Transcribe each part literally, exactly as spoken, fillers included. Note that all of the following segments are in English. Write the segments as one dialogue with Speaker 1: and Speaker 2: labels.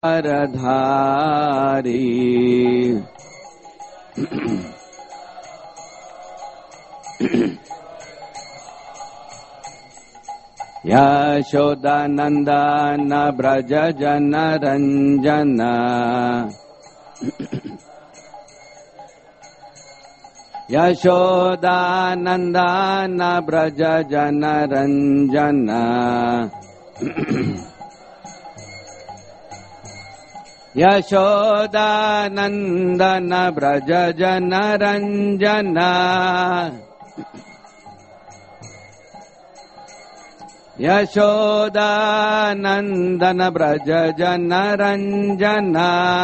Speaker 1: धारी यशोदानंदन ब्रज जन रंजन यशोदानंदन ब्रज जन रंजन यशोदानंदन ब्रज जन रंजन यशोदानंदन ब्रज जन रंजन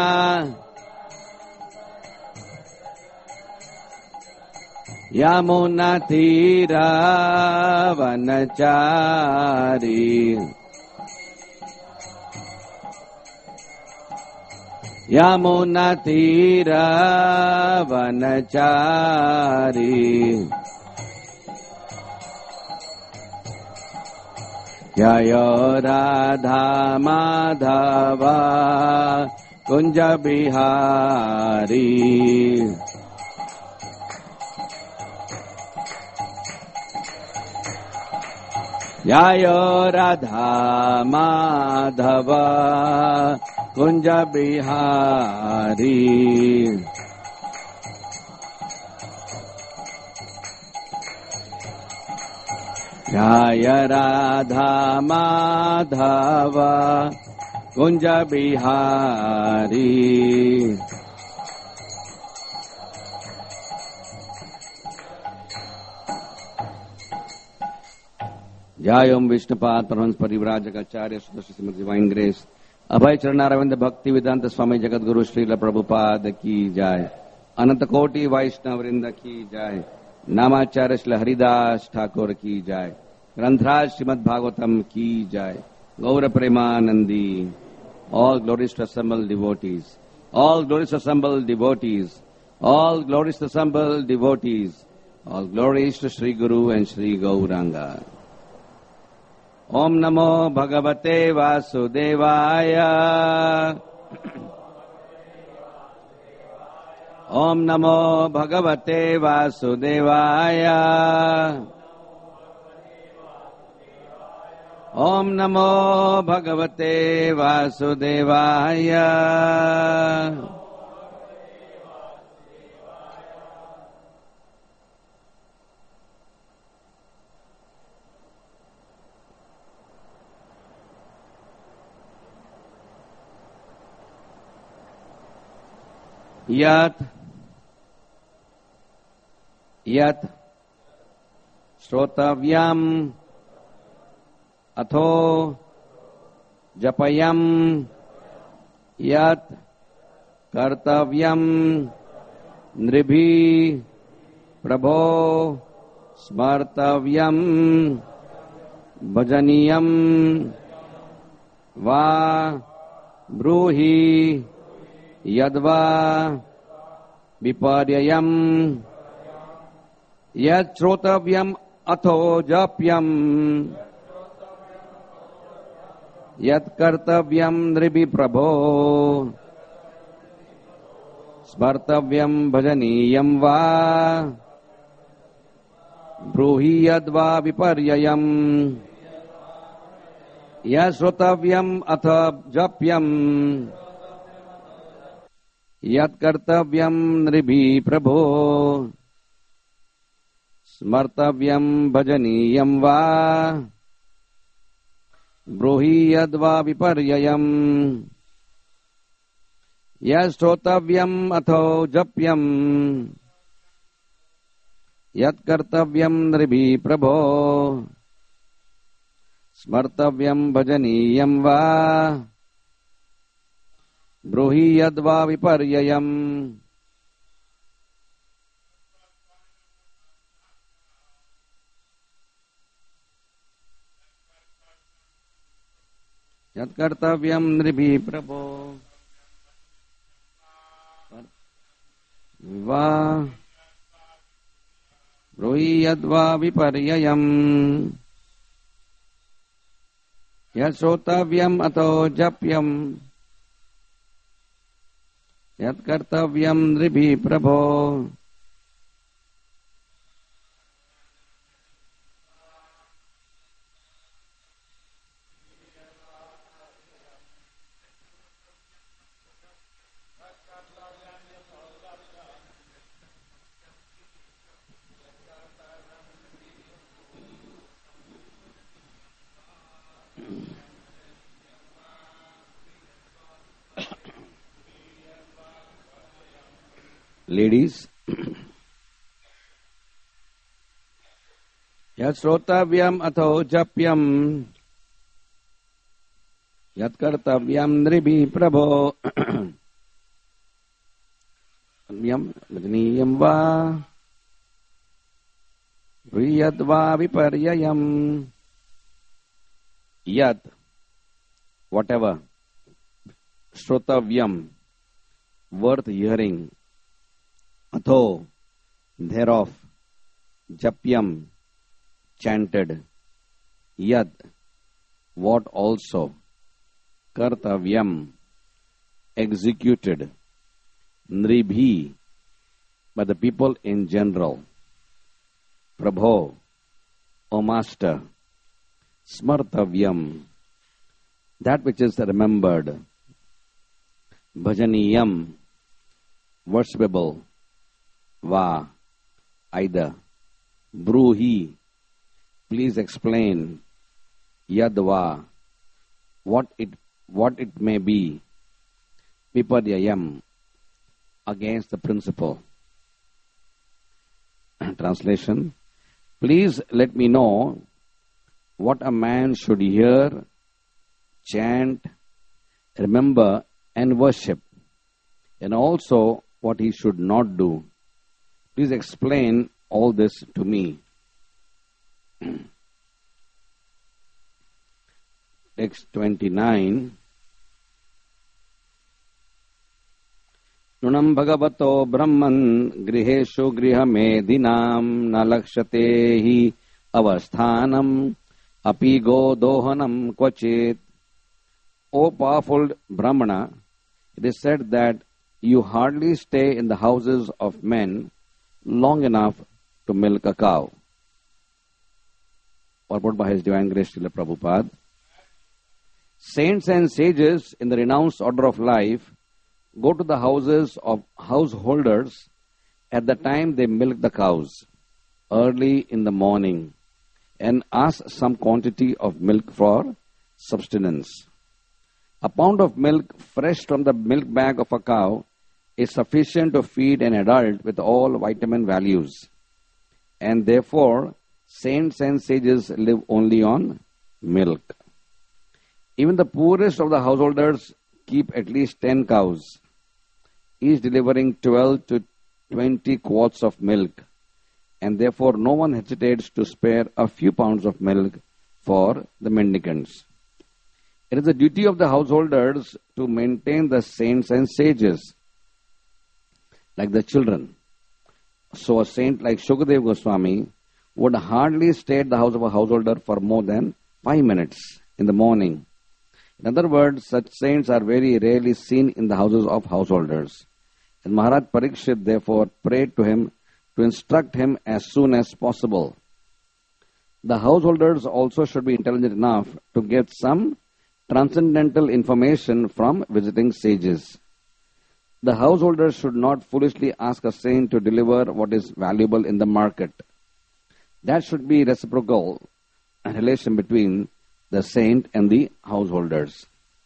Speaker 1: यमुना तीरा वनचारी यमुना तीरा वनचारी जय राधा माधव कुंज बिहारी जय राधा माधव कुंज बिहारी जय राधा माधव कुंज बिहारी जय ओम विष्णुपाद परमहंस परिव्राजक आचार्य सुदर्शन श्रीमद डिवाइन ग्रेस अभय चरणारविंद भक्ति वेदांत स्वामी जगत गुरु श्रील प्रभुपाद की जाय अनंत कोटि वैष्णव वृंद की जाय नामाचार्य श्री हरिदास ठाकुर की जाय ग्रंथराज श्रीमद भागवतम की जाय गौर प्रेमानंदी all glories to assembled devotees all glories to assembled devotees all glories to assembled devotees all glories to Sri Guru and Sri Gauranga. ओम नमो भगवते वासुदेवाय ओम नमो भगवते वासुदेवाय ओम नमो भगवते वासुदेवाय यत् यत् श्रोतव्यम् अथो जपयम् यत् कर्तव्यम् नृभिः प्रभो स्मर्तव्यम् भजनीयम् वा ब्रूहि यद्वा विपर्ययम् यत् श्रोतव्यम् अथो जप्यम् यत् कर्तव्यम् नृभिः प्रभो स्मर्तव्यम् भजनीयम् वा ब्रूहि यद्वा विपर्ययम् यत् श्रोतव्यम् अथ जप्यम् यत् कर्तव्यम् नृभिः प्रभो स्मर्तव्यम् भजनीयम् वा ब्रूहि यद्वा विपर्ययम् यत् श्रोतव्यम् अथो जप्यम् यत् कर्तव्यम् नृभिः प्रभो स्मर्तव्यम् भजनीयम् वा ब्रूहि यद्वा विपर्ययम् यत् कर्तव्यम् नृभिः प्रभो वा ब्रूहि यद्वा विपर्ययम् यत् श्रोतव्यम् अथो जप्यम् Yat kartavyam nribhi prabho. Ladies, yat srotavyam atho japyam yat kartavyam nribhi prabho yam vadniyam va vriyad va viparyayam yat, whatever, srotavyam, worth hearing, atho, thereof, japyam, chanted, yad, what also, kartavyam, executed, nribhi, by the people in general, prabho, O master, smartavyam, that which is remembered, bhajaniyam, worshipable, va, either, bruhi, please explain, yadva, what it what it may be, viparyayam, against the principle. Translation, please let me know what a man should hear, chant, remember and worship, and also what he should not do. Please explain all this to me. Text twenty-nine. Nunam bhagavato brahman griheshu grihamedinam nalakshate hi avasthanam api go dohanam kvachit. O powerful Brahmana, it is said that you hardly stay in the houses of men long enough to milk a cow. Purport by His Divine Grace Srila Prabhupada. Saints and sages in the renounced order of life go to the houses of householders at the time they milk the cows, early in the morning, and ask some quantity of milk for subsistence. A pound of milk fresh from the milk bag of a cow is sufficient to feed an adult with all vitamin values. And therefore, saints and sages live only on milk. Even the poorest of the householders keep at least ten cows, each delivering twelve to twenty quarts of milk. And therefore, no one hesitates to spare a few pounds of milk for the mendicants. It is the duty of the householders to maintain the saints and sages, like the children. So a saint like Shukadeva Goswami would hardly stay at the house of a householder for more than five minutes in the morning. In other words, such saints are very rarely seen in the houses of householders. And Maharaj Parikshit therefore prayed to him to instruct him as soon as possible. The householders also should be intelligent enough to get some transcendental information from visiting sages. The householders should not foolishly ask a saint to deliver what is valuable in the market. That should be reciprocal relation between the saint and the householders.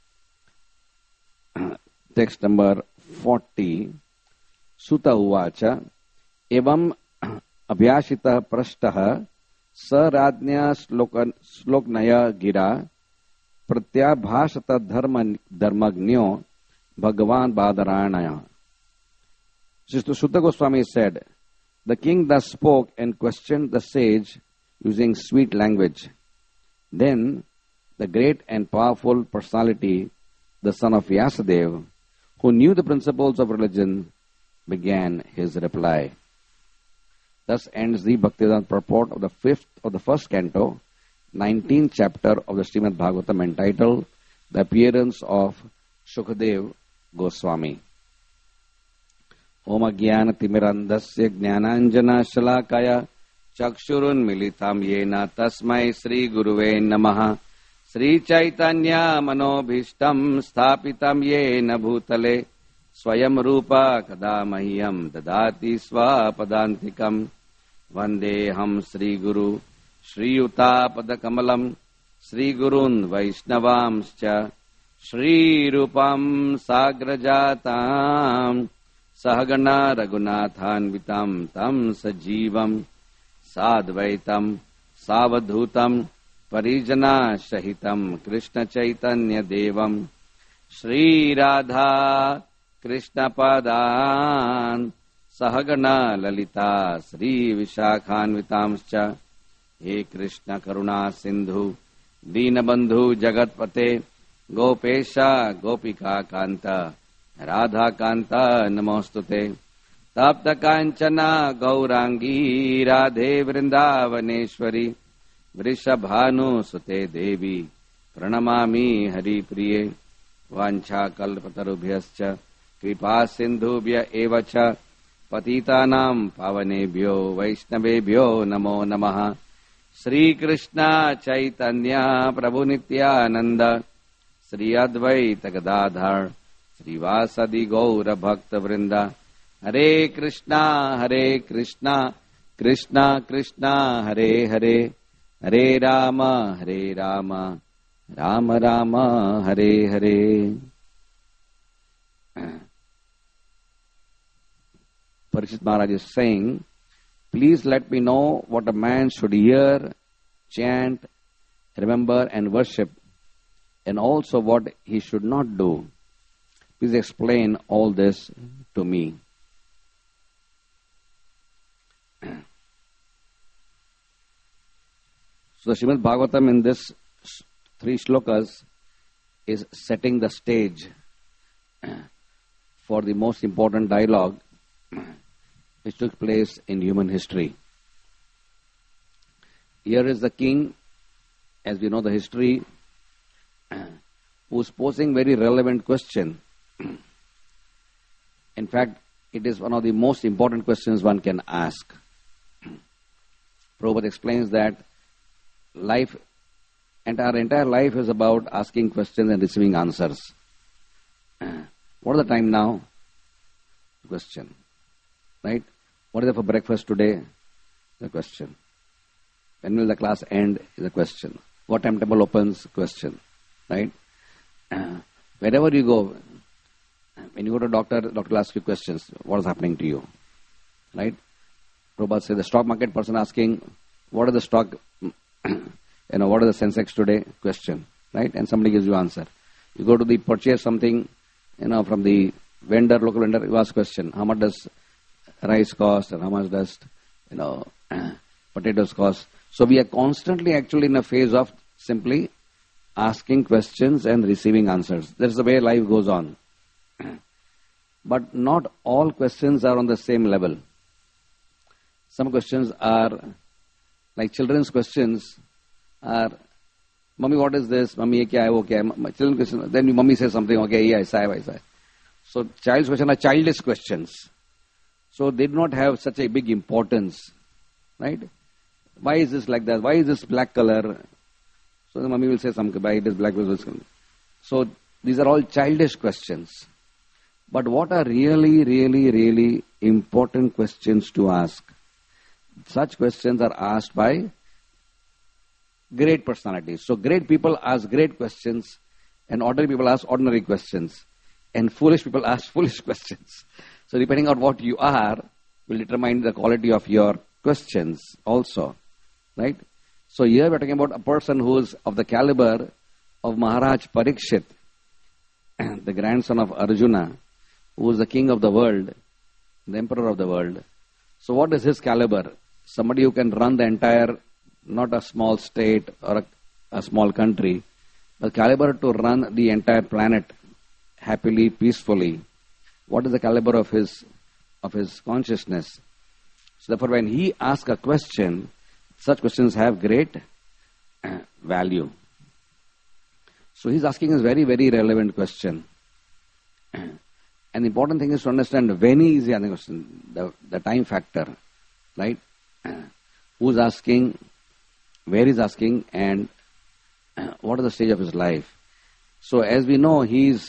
Speaker 1: Text number forty. Suta uvacha evam abhyashita prashtaha sarajnya sloknaya gira pratyabhashata dharma dharmagnyo Bhagavan Badaranaya. Sister Sutta Goswami said, the king thus spoke and questioned the sage using sweet language. Then the great and powerful personality, the son of Vyasadeva, who knew the principles of religion, began his reply. Thus ends the Bhaktivedanta purport of the fifth of the first canto, nineteenth chapter of the Srimad Bhagavatam, entitled The Appearance of Shukadeva Goswami. Om Ajnana-timirandasya Jnananjana-shalakaya Chakshurunmilitam yena tasmai Sri Guruve Namaha Sri Chaitanya Manobhishtam Sthapitam yena bhutale Swayam Rupa Kadamahyam Dadati Swapadantikam Vandeham Sri Guru Shri Yuta Padakamalam Sri Gurun Vaishnavamscha Shri Rupam Sagrajatam Sahagana Raghunathanvitam Tam Sajivam Sadvaitam Savadhutam Parijana Shahitam Krishna Chaitanya Devam Shri Radha Krishna Padan Sahagana Lalita Sri Vishakhanvitamscha He Krishna Karuna Sindhu Deenabandhu Jagatpate Gopesha Gopika Kanta Radha Kanta Namostute Tapta Kanchana Gaurangi Radhe Vrindavaneshwari Vrishabhanu Sute Devi Pranamami Hari Priye Vancha Kalpatarubhyascha Kripa Sindhubhya Evacha Patitanam Pavanebhyo Vaishnavebhyo Namo Namaha Sri Krishna Chaitanya Prabhu Nityananda Sri Advaita Gadadhar Sri Vasadi Gaura Bhakta Vrinda Hare Krishna Hare Krishna Krishna Krishna Hare Hare Hare Rama Hare Rama Rama Rama Hare Hare. Parikshit Maharaj is saying, please let me know what a man should hear, chant, remember and worship, and also what he should not do. Please explain all this to me. So the Srimad Bhagavatam in this three shlokas is setting the stage for the most important dialogue which took place in human history. Here is the king, as we know the history, who is posing very relevant question. In fact, it is one of the most important questions one can ask. Prabhupada explains that life, and our entire life is about asking questions and receiving answers. What is the time now? Question. Right? What is it for breakfast today? The question. When will the class end? Is a question. What time temple opens? Question. Right? Wherever you go, when you go to a doctor, the doctor will ask you questions. What is happening to you? Right? Prabhupada says the stock market person asking, what is the stock, you know, what is the Sensex today? Question. Right? And somebody gives you answer. You go to the purchase something, you know, from the vendor, local vendor, you ask question. How much does rice cost and how much does, you know, potatoes cost? So we are constantly actually in a phase of simply asking questions and receiving answers. That's the way life goes on. But not all questions are on the same level. Some questions are, like children's questions are, Mummy, what is this? Mummy, ye kya hai, wo kya hai? Children's questions, then Mummy says something, okay, yeah, aisa hai, aisa hai. So child's questions are childish questions. So they do not have such a big importance. Right? Why is this like that? Why is this black color? So the mummy will say something, why it is black. So these are all childish questions. But what are really, really, really important questions to ask? Such questions are asked by great personalities. So great people ask great questions, and ordinary people ask ordinary questions, and foolish people ask foolish questions. So depending on what you are, will determine the quality of your questions also. Right? So here we are talking about a person who is of the caliber of Maharaj Parikshit, the grandson of Arjuna, who is the king of the world, the emperor of the world. So what is his caliber? Somebody who can run the entire, not a small state or a, a small country, but caliber to run the entire planet happily, peacefully. What is the caliber of his of his consciousness? So therefore, when he asks a question, such questions have great value. So he's asking a very, very relevant question. And the important thing is to understand when he is asking the question, the, the time factor, right? Who's asking, where he's asking, and what is the stage of his life. So as we know, he's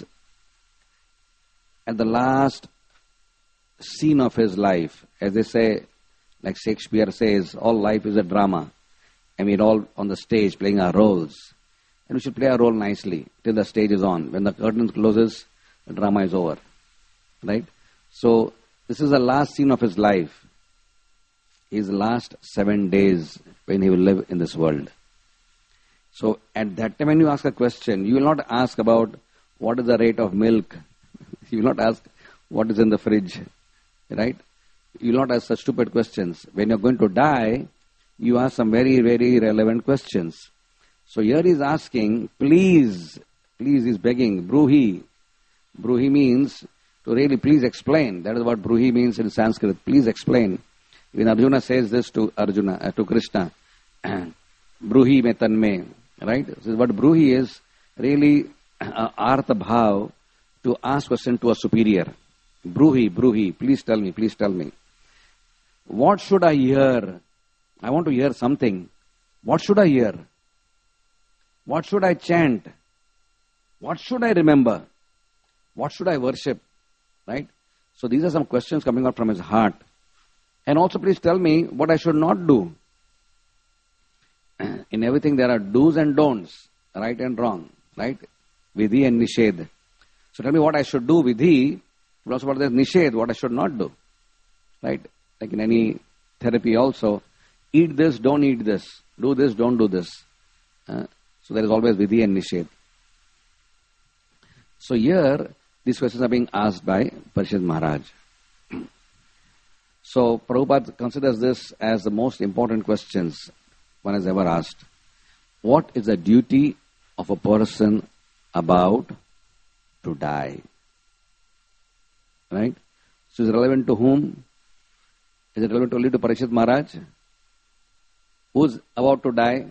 Speaker 1: at the last scene of his life. As they say, like Shakespeare says, all life is a drama. And we're all on the stage playing our roles. And we should play our role nicely till the stage is on. When the curtain closes, the drama is over. Right? So this is the last scene of his life. His last seven days when he will live in this world. So at that time when you ask a question, you will not ask about what is the rate of milk. You will not ask what is in the fridge. Right? You will not ask such stupid questions. When you are going to die, you ask some very, very relevant questions. So here he is asking, please, please, he is begging, Bruhi. Bruhi means to really please explain. That is what Bruhi means in Sanskrit. Please explain. When Arjuna says this to Arjuna, uh, to Krishna, Bruhi me tanme, right? So what Bruhi is really uh, artha bhav, to ask question to a superior. Bruhi, Bruhi, please tell me, please tell me. What should I hear? I want to hear something. What should I hear? What should I chant? What should I remember? What should I worship? Right? So these are some questions coming out from his heart. And also please tell me what I should not do. In everything there are do's and don'ts, right and wrong, right? Vidhi and nishedh. So tell me what I should do, vidhi, but also what is nishedh, what I should not do. Right? Like in any therapy also, eat this, don't eat this. Do this, don't do this. Uh, so there is always vidhi and nishedh. So here, these questions are being asked by Parishad Maharaj. So Prabhupada considers this as the most important questions one has ever asked. What is the duty of a person about to die? Right? So is it relevant to whom? Is it relevant only to Parishad Maharaj? Who's about to die?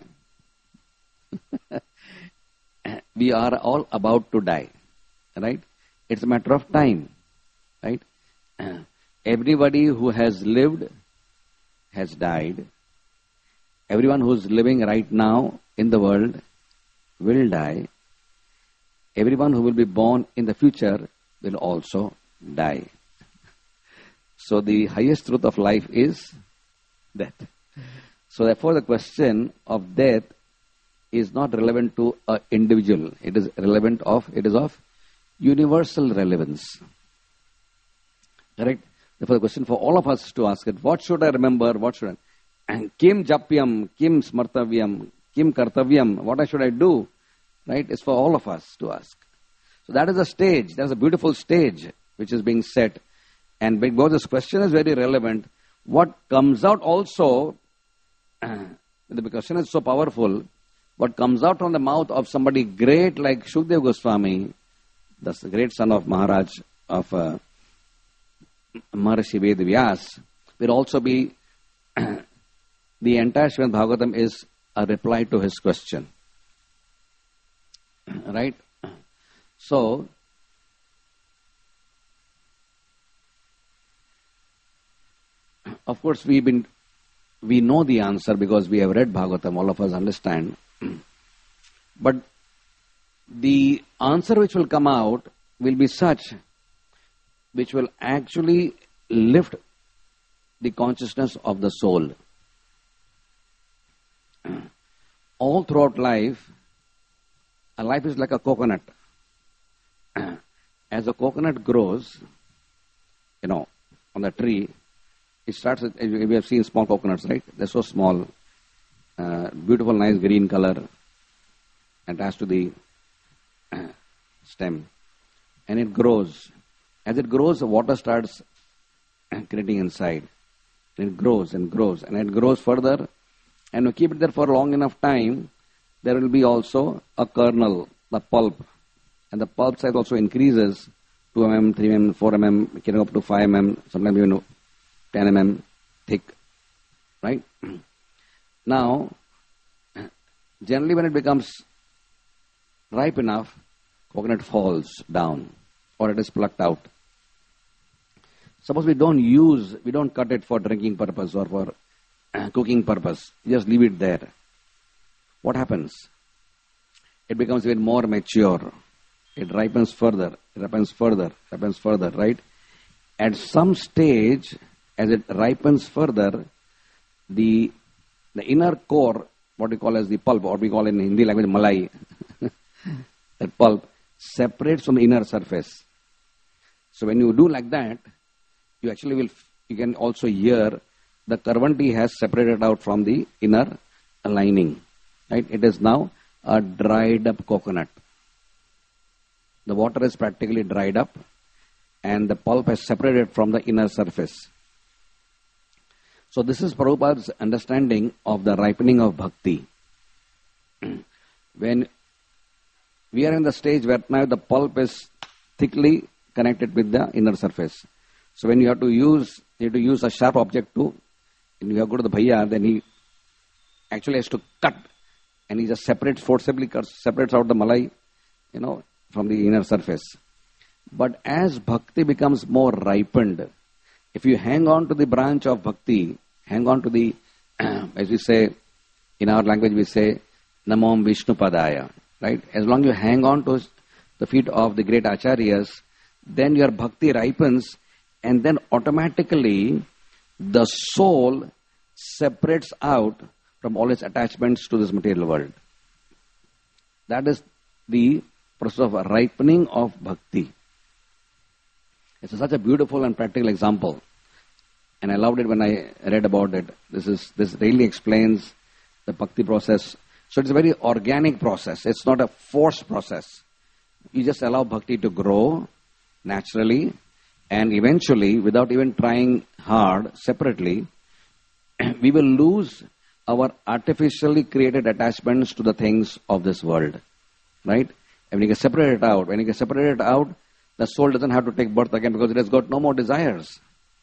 Speaker 1: We are all about to die. Right? It's a matter of time. Right? Everybody who has lived has died. Everyone who is living right now in the world will die. Everyone who will be born in the future will also die. So the highest truth of life is death. So therefore the question of death is not relevant to an individual. It is relevant of, it is of universal relevance. Correct? Therefore the question for all of us to ask it, what should I remember, what should I... And kim japyam, kim smartavyam, kim kartavyam, what should I do? Right? It's for all of us to ask. So that is a stage, that's a beautiful stage which is being set. And because this question is very relevant, what comes out also, the question is so powerful, what comes out from the mouth of somebody great like Shukdev Goswami, the great son of Maharaj, of uh, Maharishi Ved Vyas, will also be, the entire Srimad Bhagavatam is a reply to his question. Right? So, of course, we've been, we know the answer because we have read Bhagavatam, all of us understand. But the answer which will come out will be such which will actually lift the consciousness of the soul. All throughout life, a life is like a coconut. As a coconut grows, you know, on the tree, it starts, with, we have seen small coconuts, right? They're so small, uh, beautiful, nice green color, attached to the stem. And it grows. As it grows, the water starts creating inside. And it grows and grows. And it grows further. And we keep it there for long enough time, there will be also a kernel, the pulp. And the pulp size also increases, two millimeters, three millimeters, four millimeters, getting up to five millimeters, sometimes even ten millimeters thick. Right? Now, generally when it becomes ripe enough, coconut falls down or it is plucked out. Suppose we don't use, we don't cut it for drinking purpose or for cooking purpose. Just leave it there. What happens? It becomes even more mature. It ripens further, it ripens further, ripens further, right? At some stage, as it ripens further, the the inner core, what we call as the pulp, what we call in Hindi language malai, that pulp separates from the inner surface. So when you do like that, you actually will, you can also hear the carvunti has separated out from the inner lining, right? It is now a dried up coconut. The water is practically dried up and the pulp has separated from the inner surface. So this is Prabhupada's understanding of the ripening of bhakti. When we are in the stage where now the pulp is thickly connected with the inner surface. So when you have to use, you have to use a sharp object to, and you have to go to the bhaiya, then he actually has to cut, and he just separates, forcibly cuts, separates out the malai, you know, from the inner surface. But as bhakti becomes more ripened, if you hang on to the branch of bhakti, hang on to the, as we say, in our language we say, Namom Vishnu Padaya, right? As long as you hang on to the feet of the great acharyas, then your bhakti ripens, and then automatically the soul separates out from all its attachments to this material world. That is the process of ripening of bhakti. It's such a beautiful and practical example. And I loved it when I read about it. This is this really explains the bhakti process. So it's a very organic process. It's not a forced process. You just allow bhakti to grow naturally, and eventually, without even trying hard, separately, we will lose our artificially created attachments to the things of this world. Right? And when you get separated out, when you get separated out, the soul doesn't have to take birth again because it has got no more desires.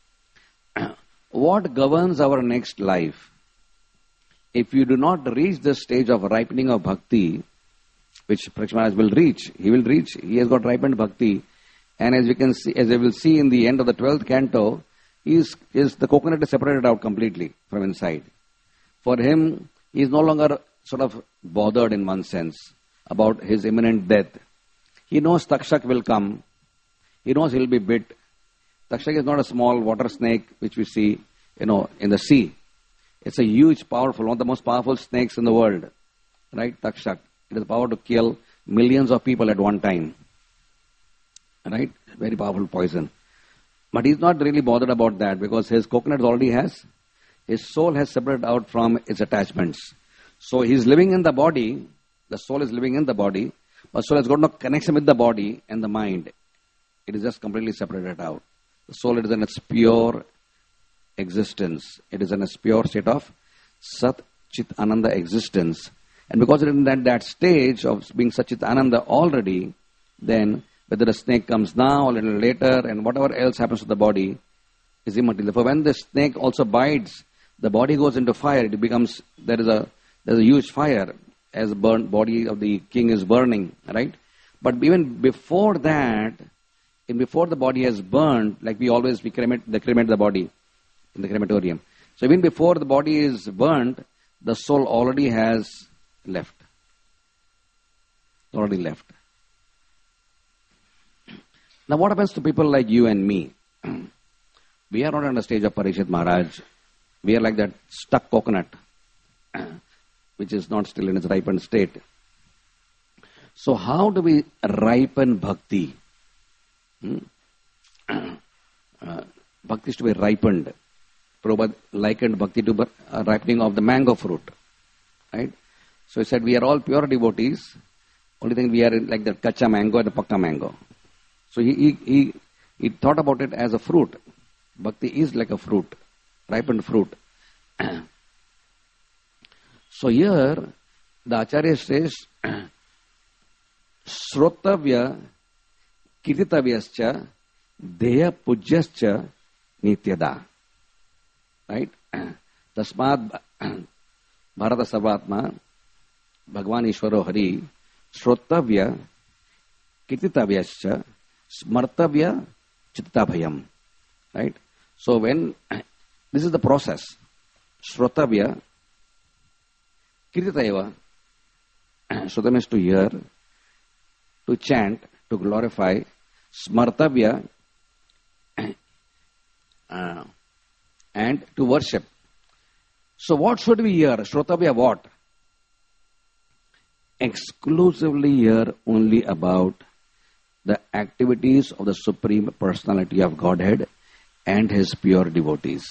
Speaker 1: What governs our next life? If you do not reach the stage of ripening of bhakti, which Parikshit Maharaj will reach, he will reach, he has got ripened bhakti. And as we can see, as we will see in the end of the twelfth canto, he is, is the coconut is separated out completely from inside. For him, he is no longer sort of bothered in one sense about his imminent death. He knows Takshak will come. He knows he will be bit. Takshak is not a small water snake which we see, you know, in the sea. It's a huge, powerful, one of the most powerful snakes in the world. Right? Takshak. It has the power to kill millions of people at one time. Right? Very powerful poison. But he's not really bothered about that because his coconut already has, his soul has separated out from its attachments. So he's living in the body, the soul is living in the body, but soul has got no connection with the body and the mind. It is just completely separated out. The soul is in its pure existence. It is in its pure state of Sat Chit Ananda existence. And because it is in that, that stage of being Sat Chit Ananda already, then whether a snake comes now or a little later and whatever else happens to the body is immaterial. For when the snake also bites, the body goes into fire. It becomes, there is a there's a huge fire as the burnt body of the king is burning, right? But even before that, and before the body has burned, like we always we cremate, they cremate the body in the crematorium. So even before the body is burnt, the soul already has left. Already left. Now what happens to people like you and me? We are not on the stage of Parikshit Maharaj. We are like that stuck coconut, which is not still in its ripened state. So how do we ripen bhakti? Hmm? Uh, bhakti is to be ripened. Prabhupada likened bhakti to uh, ripening of the mango fruit. Right? So he said we are all pure devotees. Only thing we are in like the kacha mango and the pakka mango. So he, he, he, he thought about it as a fruit. Bhakti is like a fruit, ripened fruit. So here, the Acharya says, Srotavya Kirtitavyascha Deya Pujyascha Nityada. Right? Tasmad Bharata Sarvatma Bhagwan Ishwaro Hari Srotavya Kirtitavyascha Smartavya Chitta Bhayam. Right? So when, this is the process. Shrotavya, Kirtayava. Shruta means to hear, to chant, to glorify. Smartavya, uh, and to worship. So what should we hear? Shrotavya what? Exclusively hear only about the activities of the Supreme Personality of Godhead and His pure devotees.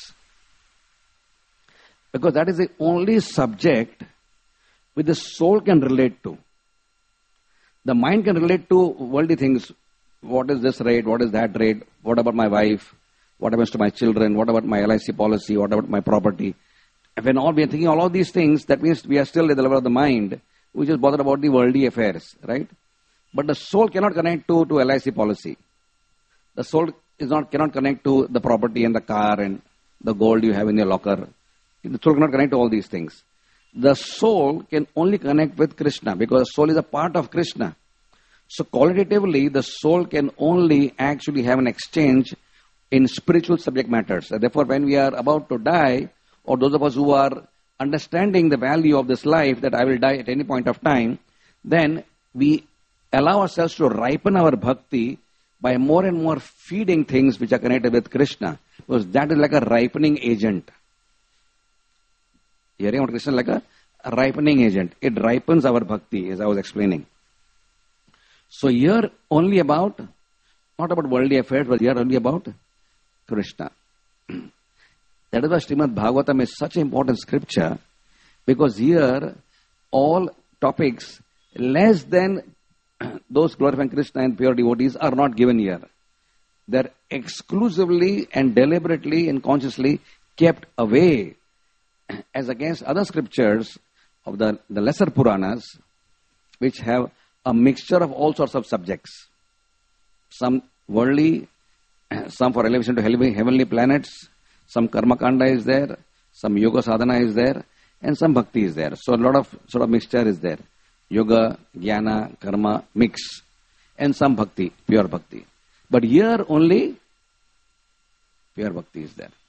Speaker 1: Because that is the only subject which the soul can relate to. The mind can relate to worldly things. What is this rate? What is that rate? What about my wife? What happens to my children? What about my L I C policy? What about my property? When all we are thinking all of these things, that means we are still at the level of the mind, which is bothered about the worldly affairs, right? But the soul cannot connect to, to L I C policy. The soul is not cannot connect to the property and the car and the gold you have in your locker. The soul cannot connect to all these things. The soul can only connect with Krishna because the soul is a part of Krishna. So qualitatively, the soul can only actually have an exchange in spiritual subject matters. And therefore, when we are about to die, or those of us who are understanding the value of this life, that I will die at any point of time, then we allow ourselves to ripen our bhakti by more and more feeding things which are connected with Krishna. Because that is like a ripening agent. Hearing about Krishna like a, a ripening agent. It ripens our bhakti, as I was explaining. So here only about, not about worldly affairs, but here only about Krishna. That is why Srimad Bhagavatam is such an important scripture, because here all topics less than those glorifying Krishna and pure devotees are not given here. They are exclusively and deliberately and consciously kept away as against other scriptures of the, the lesser Puranas, which have a mixture of all sorts of subjects. Some worldly, some for elevation to heavenly planets, some karma kanda is there, some yoga sadhana is there, and some bhakti is there. So a lot of sort of mixture is there. Yoga, jnana, karma, mix, and some bhakti, pure bhakti. But here only pure bhakti is there.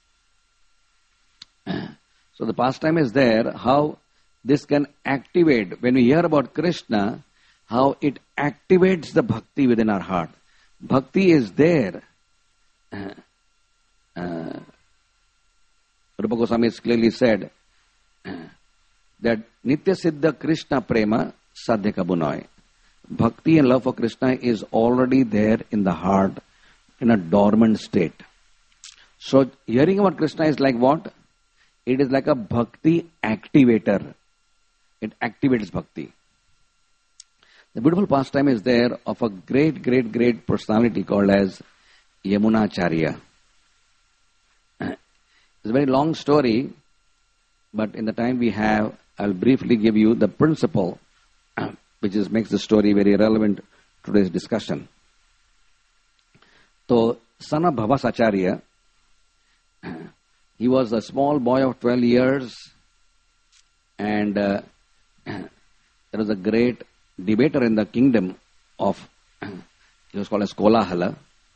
Speaker 1: So the pastime is there, how this can activate, when we hear about Krishna, how it activates the bhakti within our heart. Bhakti is there. Uh, uh, Rupa Goswami has clearly said uh, that Nitya Siddha Krishna Prema Sadhyaka Bunoy. Bhakti and love for Krishna is already there in the heart in a dormant state. So hearing about Krishna is like what? It is like a bhakti activator. It activates bhakti. The beautiful pastime is there of a great, great, great personality called as Yamunacharya. It's a very long story, but in the time we have, I'll briefly give you the principle which is, makes the story very relevant to today's discussion. So, son of Bhavasacharya, he was a small boy of twelve years, and uh, there was a great debater in the kingdom of, he was called as Kolahala.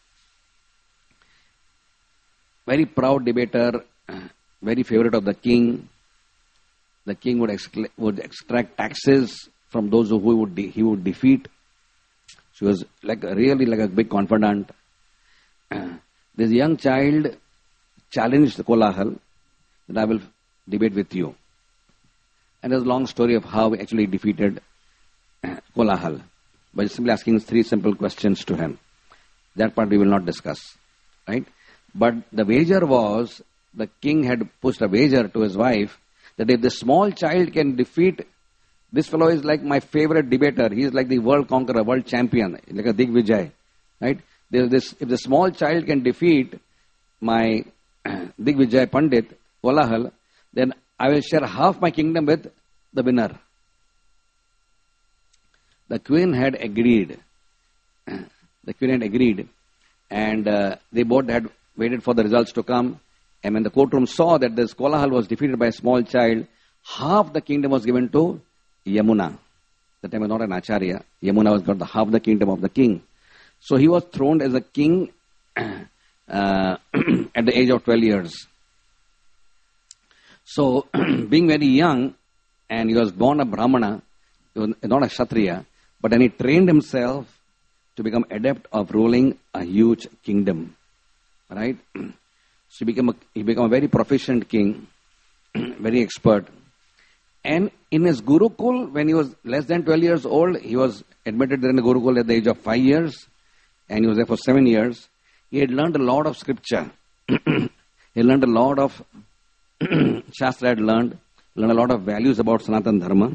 Speaker 1: Very proud debater, very favorite of the king. The king would, excla- would extract taxes from those who he would, de- he would defeat. She was like really like a big confidant. This young child challenged Kolahal that I will debate with you. And there's a long story of how he actually defeated Kolahal by simply asking three simple questions to him. That part we will not discuss, right? But the wager was, the king had pushed a wager to his wife that if the small child can defeat, this fellow is like my favorite debater. He is like the world conqueror, world champion, like a Digvijay, right? There's this, if the small child can defeat my Digvijay Pandit, Kolahal, then I will share half my kingdom with the winner. The queen had agreed. The queen had agreed. And uh, they both had waited for the results to come. And when the courtroom saw that this Kolahal was defeated by a small child, half the kingdom was given to Yamuna. That time was not an Acharya. Yamuna was got the half the kingdom of the king. So he was throned as a king uh, at the age of twelve years. So, being very young, and he was born a Brahmana, he was not a Kshatriya, but then he trained himself to become adept of ruling a huge kingdom. Right? So he became a, he became a very proficient king, very expert. And in his Gurukul, when he was less than twelve years old, he was admitted there in the Gurukul at the age of five years, and he was there for seven years. He had learned a lot of scripture. He learned a lot of Shastra had learned, learned a lot of values about Sanatana Dharma.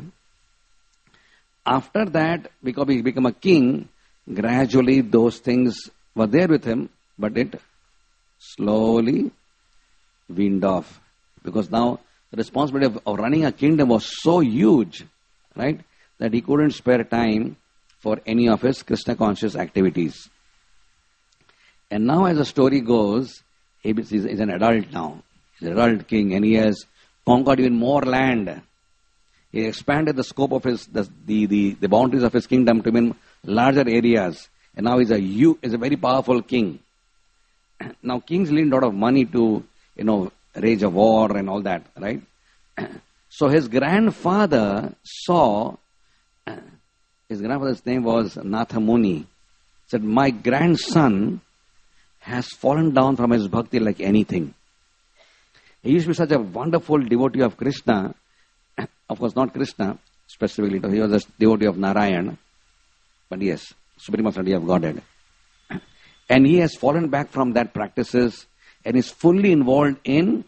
Speaker 1: After that, because he became a king, gradually those things were there with him, but it slowly weaned off. Because now the responsibility of, of running a kingdom was so huge, right, that he couldn't spare time for any of his Krishna conscious activities. And now as the story goes, he is he's an adult now. He's an adult king, and he has conquered even more land. He expanded the scope of his, the, the, the, the boundaries of his kingdom to even larger areas. And now he's a, he's a very powerful king. Now kings need a lot of money to, you know, rage a war and all that, right? So his grandfather saw, his grandfather's name was Natha Muni, said, my grandson has fallen down from his bhakti like anything. He used to be such a wonderful devotee of Krishna, of course not Krishna specifically, he was a devotee of Narayana, but yes, Supreme Personality of Godhead. And he has fallen back from that practices and is fully involved in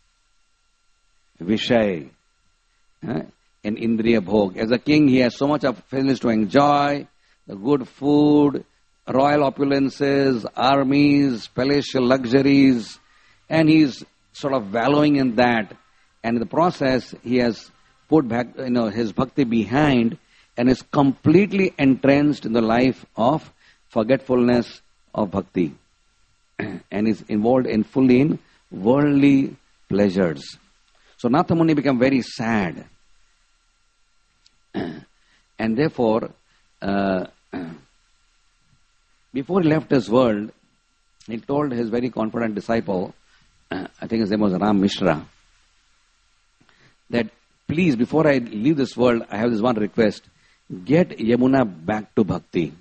Speaker 1: Vishay, uh, in Indriya Bhog. As a king, he has so much of facilities to enjoy, the good food, royal opulences, armies, palatial luxuries, and he's sort of wallowing in that. And in the process, he has put back, you know, his bhakti behind and is completely entrenched in the life of forgetfulness of bhakti. And is involved in fully in worldly pleasures. So Natha Muni became very sad. And therefore, uh, before he left this world, he told his very confident disciple, uh, I think his name was Ram Mishra, that please, before I leave this world, I have this one request. Get Yamuna back to bhakti.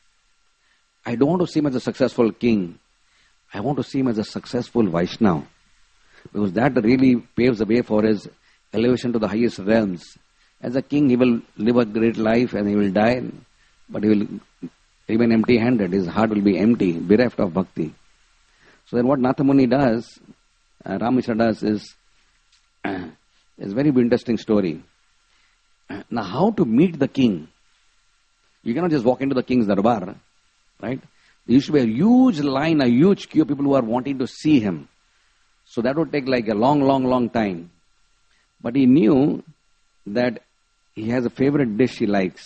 Speaker 1: I don't want to see him as a successful king. I want to see him as a successful Vaishnava. Because that really paves the way for his elevation to the highest realms. As a king, he will live a great life and he will die, but he will remain empty-handed. His heart will be empty, bereft of bhakti. So then what Natha Muni does, uh, Ram Mishra does, is uh, is a very interesting story. Uh, now, how to meet the king? You cannot just walk into the king's darbar, right? There used to be a huge line, a huge queue of people who are wanting to see him. So that would take like a long, long, long time. But he knew that he has a favorite dish he likes.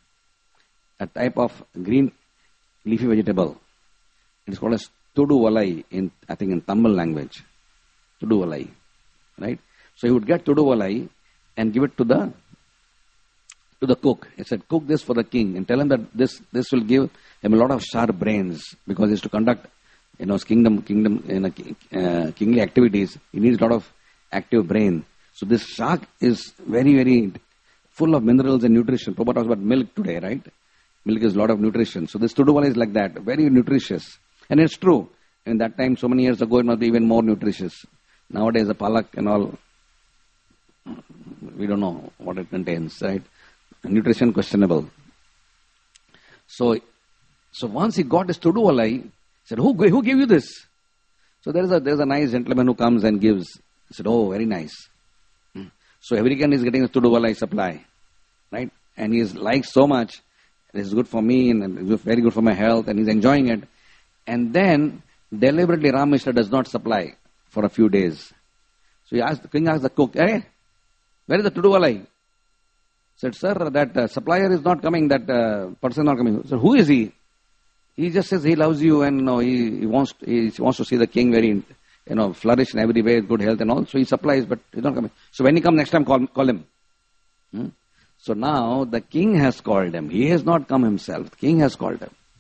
Speaker 1: A type of green leafy vegetable. It's called as Tuduvalai in, I think in Tamil language. Tuduvalai. Right? So he would get Tuduvalai and give it to the to the cook. He said, cook this for the king and tell him that this, this will give him a lot of sharp brains because he has to conduct, you know, his kingdom, kingdom, you know, uh, kingly activities. He needs a lot of active brain. So this shark is very, very full of minerals and nutrition. Prabhupada talks about milk today, right? Milk is a lot of nutrition. So this Tuduvala is like that, very nutritious. And it's true. In that time, so many years ago, it must be even more nutritious. Nowadays, the palak and all, we don't know what it contains, right? Nutrition questionable. So, so once he got his Tuduvala, he said, who, who gave you this? So there is a there is a nice gentleman who comes and gives. He said, oh, very nice. So every weekend he's getting a Tuduvala supply, right? And he is liked so much. This is good for me and it's very good for my health, and he's enjoying it. And then deliberately Ram Mishra does not supply for a few days. So he asked, the king asked the cook, hey, where is the Tuduvala? Said, sir, that uh, supplier is not coming, that uh, person is not coming. So who is he? He just says he loves you and you know, he, he wants he wants to see the king very, you know, flourish in every way, good health and all. So he supplies, but he's not coming. So when he comes next time, call call him. Hmm? So now the king has called him. He has not come himself. The king has called him.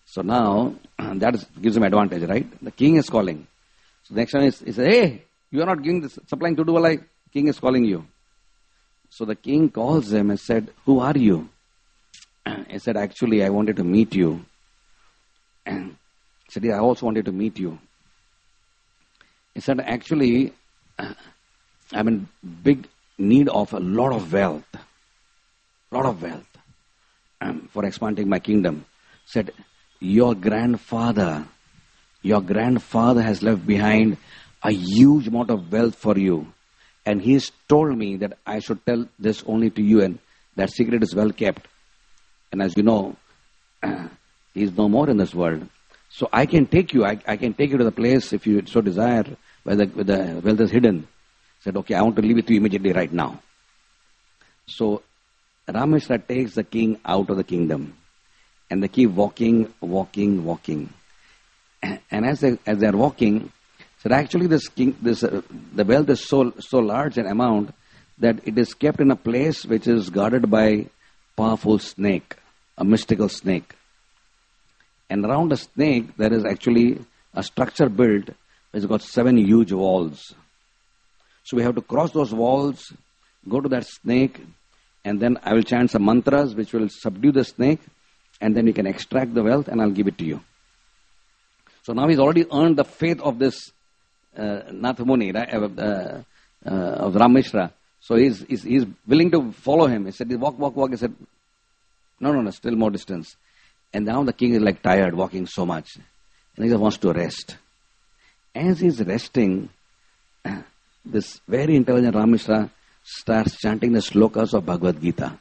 Speaker 1: So now, that is, gives him advantage, right? The king is calling. So the next one is, he says, hey, you are not giving this, supplying Tudduvalai. King is calling you. So the king calls him and said, who are you? He said, actually, I wanted to meet you. And he said, yeah, I also wanted to meet you. He said, actually, I'm in big need of a lot of wealth. lot of wealth um, for expanding my kingdom. Said, your grandfather, your grandfather has left behind a huge amount of wealth for you. And he's told me that I should tell this only to you, and that secret is well kept. And as you know, uh, he's no more in this world. So I can take you, I, I can take you to the place if you so desire, where the, where the wealth is hidden. Said, okay, I want to leave it to you immediately right now. So Rameshwara takes the king out of the kingdom. And they keep walking, walking, walking. And as they as they are walking, so actually this king, this uh, the wealth is so so large an amount that it is kept in a place which is guarded by powerful snake, a mystical snake. And around the snake there is actually a structure built which has got seven huge walls. So we have to cross those walls, go to that snake, and then I will chant some mantras which will subdue the snake, and then you can extract the wealth and I'll give it to you. So now he's already earned the faith of this uh, Nath Muni, right, uh, uh, of Rameshwara. So he's, he's, he's willing to follow him. He said, walk, walk, walk. He said, no, no, no, still more distance. And now the king is like tired, walking so much. And he just wants to rest. As he's resting, this very intelligent Rameshwara starts chanting the slokas of Bhagavad Gita.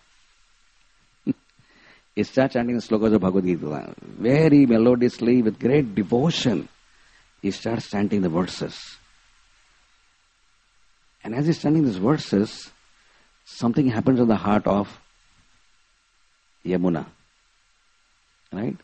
Speaker 1: He starts chanting the slokas of Bhagavad Gita very melodiously, with great devotion. He starts chanting the verses. And as he's chanting these verses, something happens in the heart of Yamuna. Right?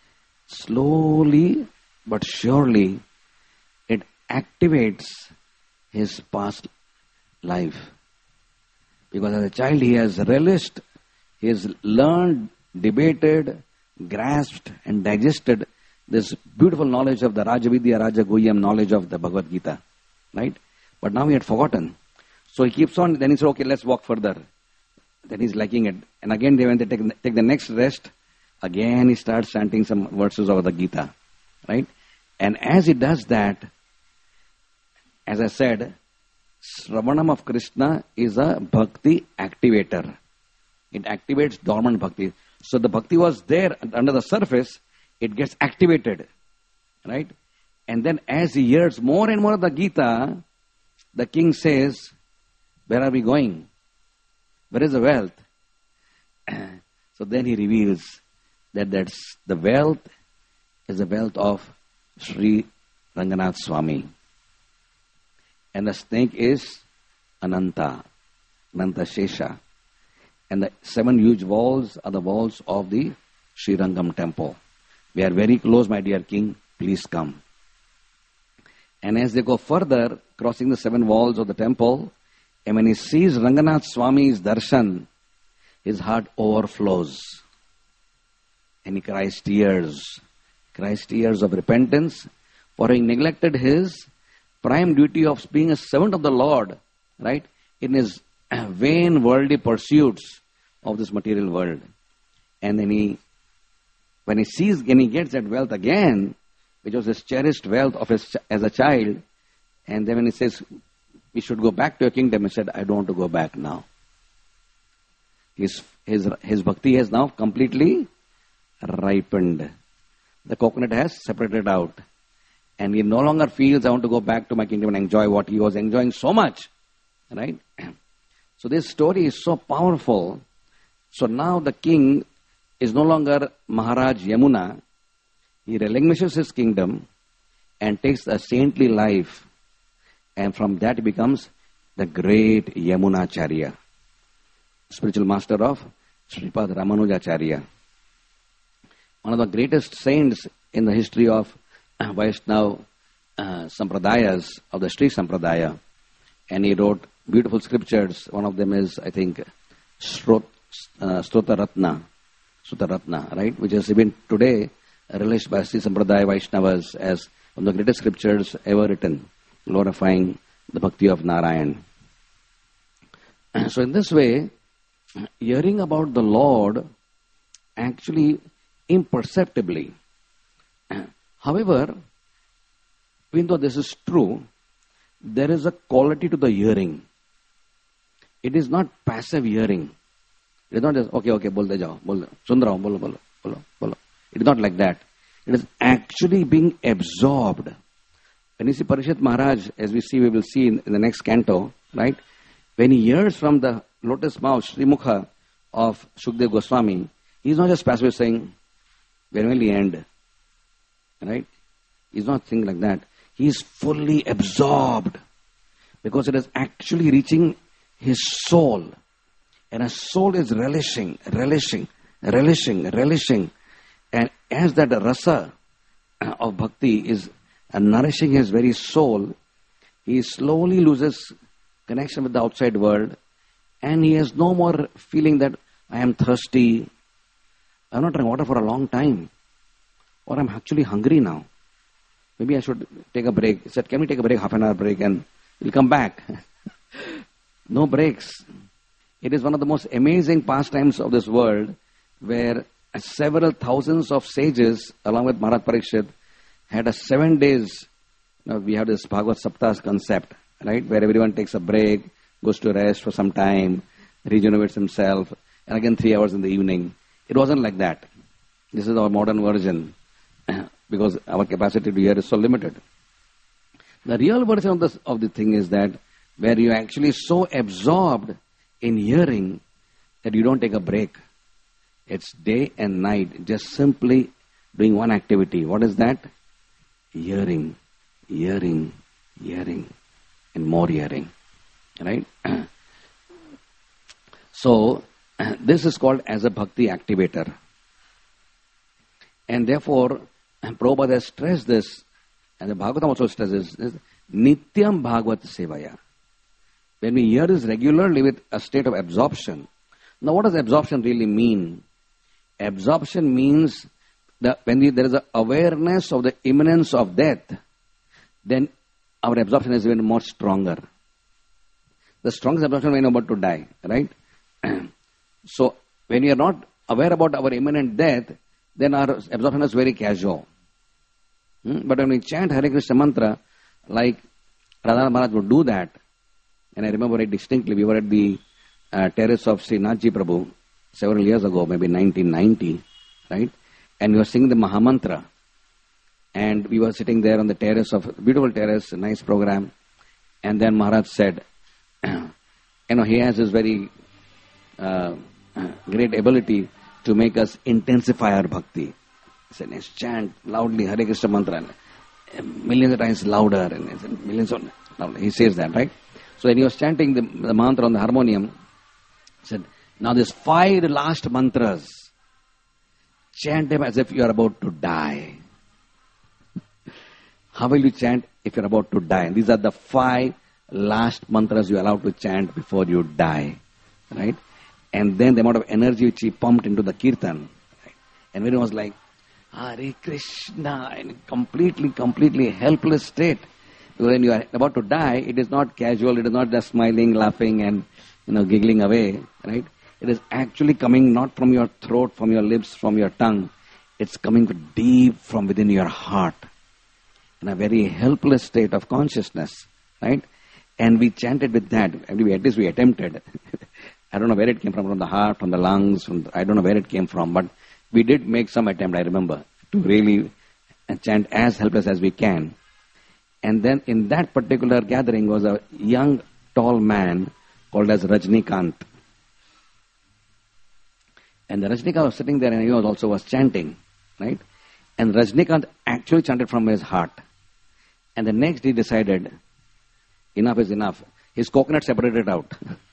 Speaker 1: Slowly but surely, it activates his past life. Because as a child, he has relished, he has learned, debated, grasped and digested this beautiful knowledge of the Rajavidya, Rajaguhyam knowledge of the Bhagavad Gita. Right? But now he had forgotten. So he keeps on, then he said, okay, let's walk further. Then he's liking it. And again, they when they take, take the next rest, again he starts chanting some verses of the Gita. Right? And as he does that, as I said, Sravanam of Krishna is a bhakti activator. It activates dormant bhakti. So the bhakti was there under the surface, it gets activated. Right? And then as he hears more and more of the Gita, the king says, where are we going? Where is the wealth? So then he reveals that that's the wealth is the wealth of Sri Ranganath Swami. And the snake is Ananta, Ananta Shesha. And the seven huge walls are the walls of the Sri Rangam temple. We are very close, my dear king. Please come. And as they go further, crossing the seven walls of the temple, and when he sees Ranganath Swami's darshan, his heart overflows. And he cries tears, cries tears of repentance for having neglected his prime duty of being a servant of the Lord, right, in his vain worldly pursuits of this material world. And then he, when he sees, when he gets that wealth again, which was his cherished wealth of his as a child, and then when he says, we should go back to your kingdom, he said, I don't want to go back now. His, his, his bhakti has now completely ripened. The coconut has separated out. And he no longer feels, I want to go back to my kingdom and enjoy what he was enjoying so much. Right? So this story is so powerful. So now the king is no longer Maharaj Yamuna. He relinquishes his kingdom and takes a saintly life. And from that he becomes the great Yamunacharya, spiritual master of Sripad Ramanujacharya. One of the greatest saints in the history of Vaishnava uh, Sampradayas, of the Sri Sampradaya. And he wrote beautiful scriptures. One of them is, I think, Srot, uh, Stota Ratna, Sutta Ratna, right? Which is even today relished by Sri Sampradaya Vaishnavas as one of the greatest scriptures ever written, glorifying the bhakti of Narayan. So in this way, hearing about the Lord actually imperceptibly. However, even though this is true, there is a quality to the hearing. It is not passive hearing. It is not just, okay, okay, bolte jao, bol, sun raha hu, bolo, bolo, bolo, bolo. It is not like that. It is actually being absorbed. When you see Parishit Maharaj, as we see, we will see in, in the next canto, right? When he hears from the lotus mouth, Srimukha of Shukdev Goswami, he is not just passively saying, when will he end? Right? He is not saying like that. He is fully absorbed because it is actually reaching his soul. And his soul is relishing, relishing, relishing, relishing. And as that rasa of bhakti is nourishing his very soul, he slowly loses connection with the outside world, and he has no more feeling that I am thirsty, I have not drank water for a long time, or I am actually hungry now. Maybe I should take a break. He said, can we take a break, half an hour break, and we'll come back. No breaks. It is one of the most amazing pastimes of this world, where several thousands of sages, along with Maharaj Parikshit, had a seven days, you know, we have this Bhagavad Saptas concept, right, where everyone takes a break, goes to rest for some time, regenerates himself, and again three hours in the evening. It wasn't like that. This is our modern version, because our capacity to hear is so limited. The real version of, this, of the thing is that where you are actually so absorbed in hearing that you don't take a break. It's day and night, just simply doing one activity. What is that? Hearing, hearing, hearing, and more hearing. Right? So, this is called as a bhakti activator. And therefore, Prabhupada has stressed this, and the Bhagavatam also stresses this, Nityam Bhagavat Sevaya. When we hear this regularly with a state of absorption. Now, what does absorption really mean? Absorption means that when we, there is an awareness of the imminence of death, then our absorption is even more stronger. The strongest absorption when we are about to die, right? So, when we are not aware about our imminent death, then our absorption is very casual. Hmm? But when we chant Hare Krishna mantra, like Radha Maharaj would do that, and I remember it distinctly, we were at the uh, terrace of Sri Nathji Prabhu several years ago, maybe nineteen ninety, right? And we were singing the Mahamantra. And we were sitting there on the terrace of, beautiful terrace, a nice program. And then Maharaj said, you know, he has this very uh, great ability to make us intensify our bhakti. He said, let's chant loudly Hare Krishna mantra, millions of times louder, and millions of louder. He says that, right? So when he was chanting the, the mantra on the harmonium, he said, now these five last mantras, chant them as if you are about to die. How will you chant if you are about to die? And these are the five last mantras you are allowed to chant before you die. Right? And then the amount of energy which he pumped into the kirtan. Right? And when he was like, Hare Krishna, in completely, completely helpless state. When you are about to die, it is not casual, it is not just smiling, laughing and, you know, giggling away, right? It is actually coming not from your throat, from your lips, from your tongue. It's coming deep from within your heart. In a very helpless state of consciousness, right? And we chanted with that. At least we attempted. I don't know where it came from, from the heart, from the lungs, from the, I don't know where it came from, but we did make some attempt, I remember, to really chant as helpless as we can. And then in that particular gathering was a young, tall man called as Rajnikant. And the Rajnikant was sitting there and he was also was chanting, right? And Rajnikant actually chanted from his heart. And the next he decided, enough is enough. His coconut separated out.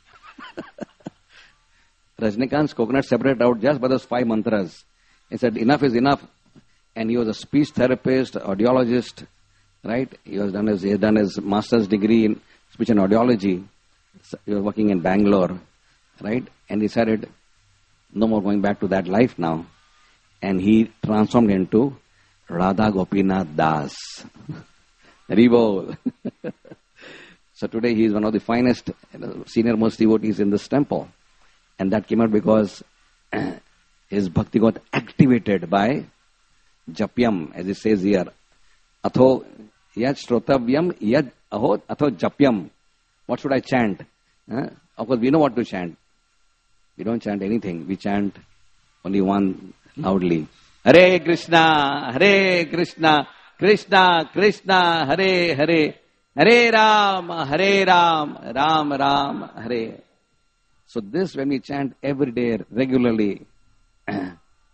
Speaker 1: Rajnikant's coconut separated out just by those five mantras. He said, enough is enough. And he was a speech therapist, audiologist, right? He was done his, he had done his master's degree in speech and audiology. He was working in Bangalore, right? And he decided, no more going back to that life now. And he transformed into Radha Gopinath Das. Haribol. So today he is one of the finest, senior most devotees in this temple. And that came out because his bhakti got activated by Japyam, as it says here. Atho yad shrotavyam yad aho atho Japyam. What should I chant? Huh? Of course, we know what to chant. We don't chant anything. We chant only one loudly. Hare Krishna, Hare Krishna, Krishna, Krishna, Hare Hare, Hare Ram, Hare Ram, Ram Ram, Hare. So this, when we chant every day, regularly, uh,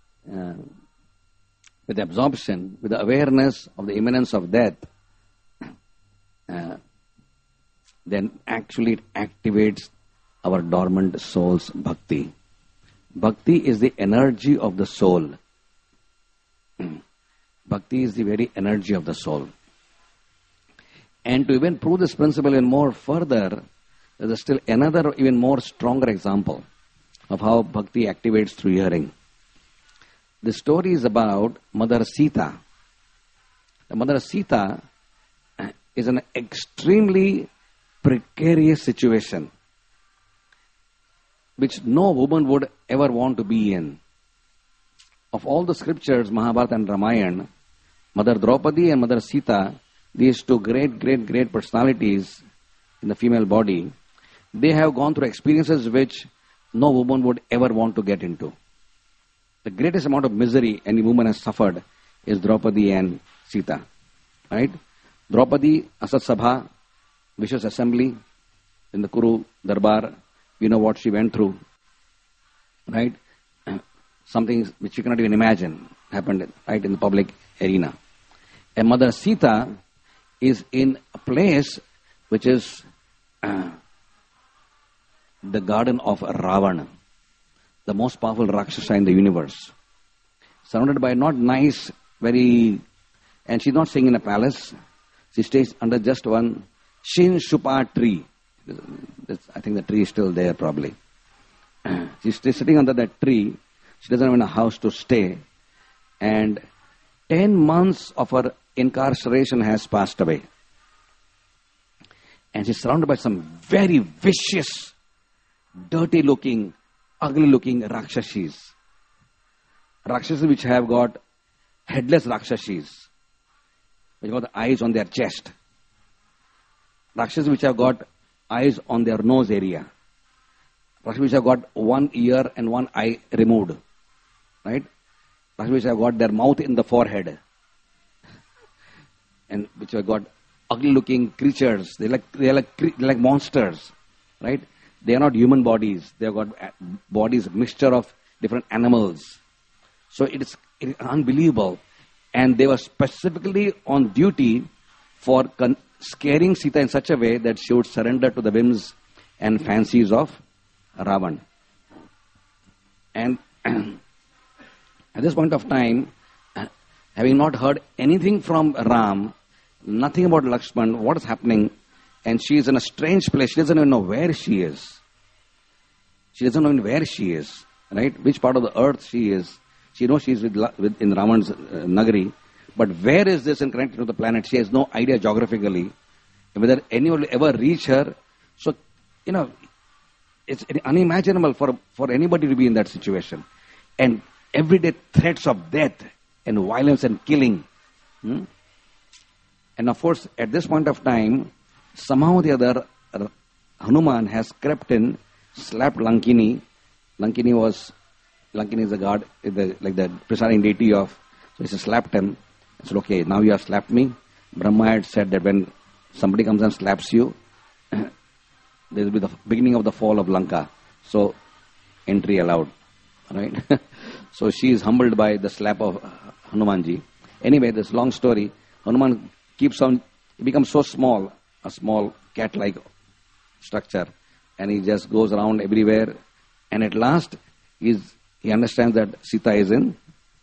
Speaker 1: with absorption, with the awareness of the imminence of death, uh, then actually it activates our dormant soul's bhakti. Bhakti is the energy of the soul. Bhakti is the very energy of the soul. And to even prove this principle even more further, there is still another even more stronger example of how bhakti activates through hearing. The story is about Mother Sita. The Mother Sita is an extremely precarious situation which no woman would ever want to be in. Of all the scriptures, Mahabharata and Ramayana, Mother Draupadi and Mother Sita, these two great, great, great personalities in the female body, they have gone through experiences which no woman would ever want to get into. The greatest amount of misery any woman has suffered is Draupadi and Sita. Right? Draupadi, Asat Sabha, vicious assembly in the Kuru Darbar, you know what she went through. Right? Something which you cannot even imagine happened right in the public arena. And Mother Sita is in a place which is uh, the garden of Ravana, the most powerful Rakshasa in the universe. Surrounded by not nice, very, and she's not staying in a palace. She stays under just one Shin Shupa tree. I think the tree is still there probably. She's sitting under that tree. She doesn't have a house to stay. And ten months of her incarceration has passed away. And she's surrounded by some very vicious, dirty looking, ugly looking Rakshashis. Rakshasas which have got headless Rakshashis, which have got eyes on their chest. Rakshasas which have got eyes on their nose area. Rakshasas which have got one ear and one eye removed. Right? Rakshasas which have got their mouth in the forehead. And which have got ugly looking creatures. They're like, they're like, they're like monsters. Right? They are not human bodies. They have got bodies, mixture of different animals. So it is, it is unbelievable. And they were specifically on duty for con- scaring Sita in such a way that she would surrender to the whims and fancies of Ravan. And at this point of time, having not heard anything from Ram, nothing about Lakshman, what is happening, and she is in a strange place. She doesn't even know where she is. She doesn't know where she is, right? Which part of the earth she is. She knows she is with, with, in Ravan's uh, Nagari, but where is this and connected to the planet? She has no idea geographically whether anyone will ever reach her. So, you know, it's unimaginable for, for anybody to be in that situation. And everyday threats of death and violence and killing. Hmm? And of course, at this point of time, somehow or the other, Hanuman has crept in, slapped Lankini. Lankini was, Lankini is the god, the, like the presiding deity of, so he said, slapped him. He said, okay, now you have slapped me. Brahma had said that when somebody comes and slaps you, there will be the beginning of the fall of Lanka. So, entry allowed. Right? So she is humbled by the slap of Hanumanji. Anyway, this long story, Hanuman keeps on, he becomes so small, a small cat-like structure, and he just goes around everywhere, and at last he's, he understands that Sita is in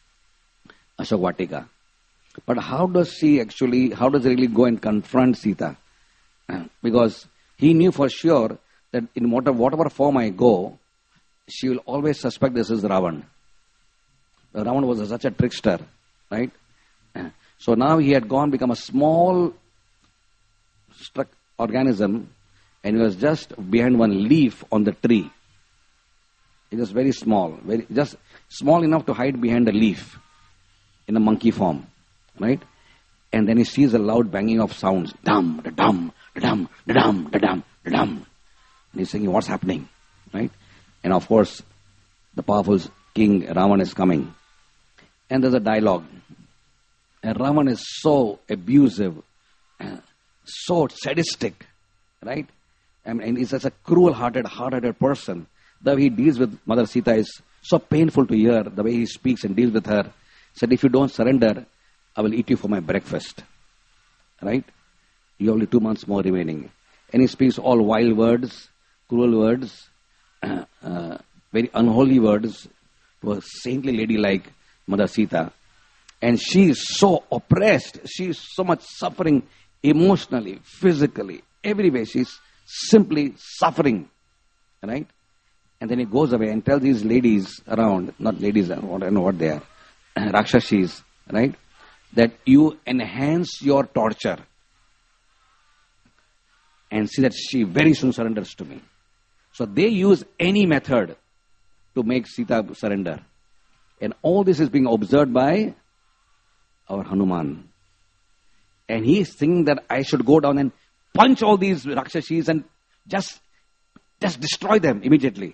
Speaker 1: Ashok Vatika. But how does she actually, how does he really go and confront Sita? Because he knew for sure that in whatever, whatever form I go, she will always suspect this is Ravan. Ravan was such a trickster, right? So now he had gone, become a small struck organism, and he was just behind one leaf on the tree. It was very small, very just small enough to hide behind a leaf in a monkey form, right? And then he sees a loud banging of sounds, dum, da dum, da dum, da dum, da dum, da dum. And he's thinking, what's happening, right? And of course, the powerful king Ravan is coming. And there's a dialogue. And Ravan is so abusive, so sadistic, right? I mean, and he's such a cruel-hearted, hard-hearted person. The way he deals with Mother Sita is so painful to hear. The way he speaks and deals with her. He said, if you don't surrender, I will eat you for my breakfast. Right? You have only two months more remaining. And he speaks all wild words, cruel words, uh, uh, very unholy words to a saintly lady like Mother Sita. And she is so oppressed. She is so much suffering emotionally, physically, every way. She's simply suffering. Right? And then he goes away and tells these ladies around, not ladies, I don't know what they are, Rakshashis, right? That you enhance your torture and see that she very soon surrenders to me. So they use any method to make Sita surrender. And all this is being observed by our Hanuman. And he is thinking that I should go down and punch all these Rakshashis and just, just destroy them immediately.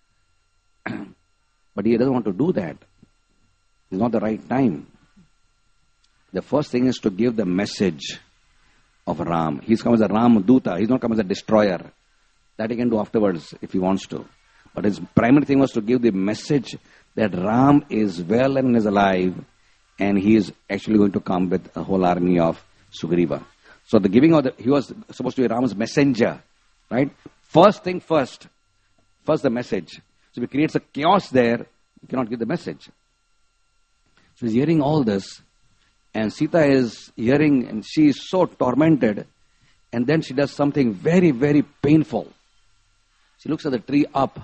Speaker 1: But he doesn't want to do that. It's not the right time. The first thing is to give the message of Ram. He's come as a Ram Duta. He's not come as a destroyer. That he can do afterwards if he wants to. But his primary thing was to give the message that Ram is well and is alive, and he is actually going to come with a whole army of Sugriva. So the giving of the, he was supposed to be Ram's messenger, right? First thing first. First the message. So if he creates a chaos there, he cannot give the message. So he's hearing all this, and Sita is hearing, and she is so tormented, and then she does something very, very painful. She looks at the tree up,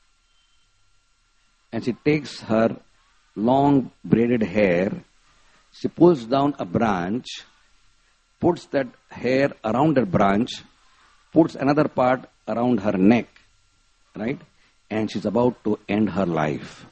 Speaker 1: and she takes her long braided hair, she pulls down a branch, puts that hair around her branch, puts another part around her neck, right? And she's about to end her life.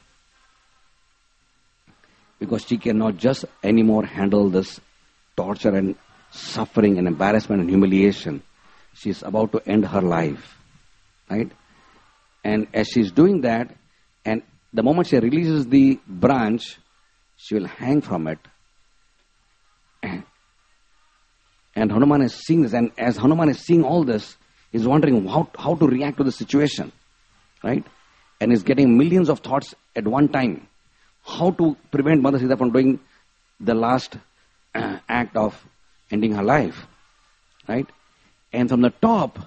Speaker 1: Because she cannot just anymore handle this torture and suffering and embarrassment and humiliation. She's about to end her life. Right? And as she's doing that, and the moment she releases the branch, she will hang from it. And Hanuman is seeing this, and as Hanuman is seeing all this, he's wondering how, how to react to the situation. Right? And he's getting millions of thoughts at one time. How to prevent Mother Sita from doing the last uh, act of ending her life. Right? And from the top,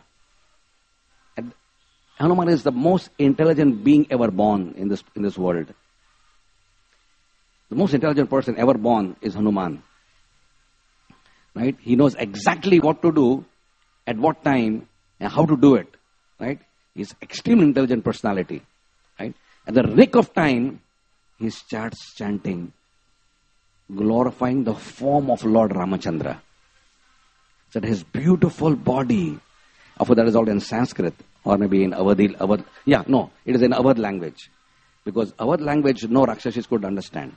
Speaker 1: Hanuman is the most intelligent being ever born in this, in this world. The most intelligent person ever born is Hanuman. Right? He knows exactly what to do, at what time, and how to do it. Right? He's extremely intelligent personality. Right? At the nick of time, he starts chanting, glorifying the form of Lord Ramachandra. That his beautiful body, of course that is all in Sanskrit, or maybe in Awadhi, Awadh, yeah, no, it is in Awadh language. Because Awadh language, no Rakshashis could understand.